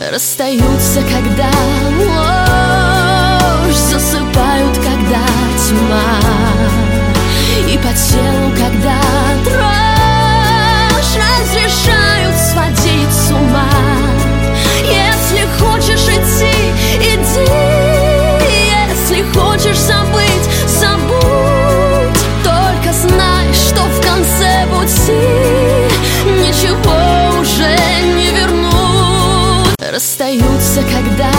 Расстаются, когда ложь, засыпают, когда тьма, и по телу, когда дрожь, разрешают сводить с ума. Если хочешь идти, иди, если хочешь забыть, забудь. Только знай, что в конце пути ничего уже не вернуть. Расстаются, когда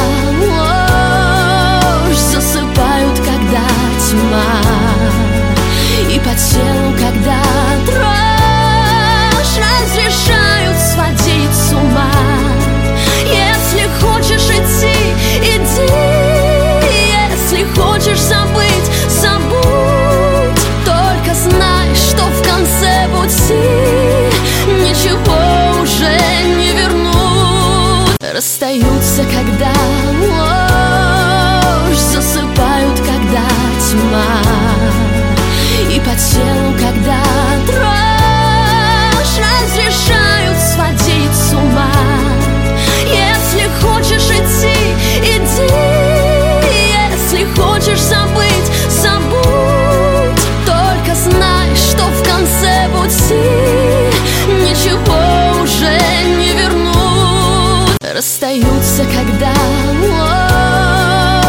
ложь, засыпают, когда тьма, и по телу, когда дрожь, разрешают сводить с ума. Если хочешь идти, иди, если хочешь забыть, забудь. Только знай, что в конце пути ничего уже не вернуть. Расстаются, когда ложь, засыпают, когда тьма,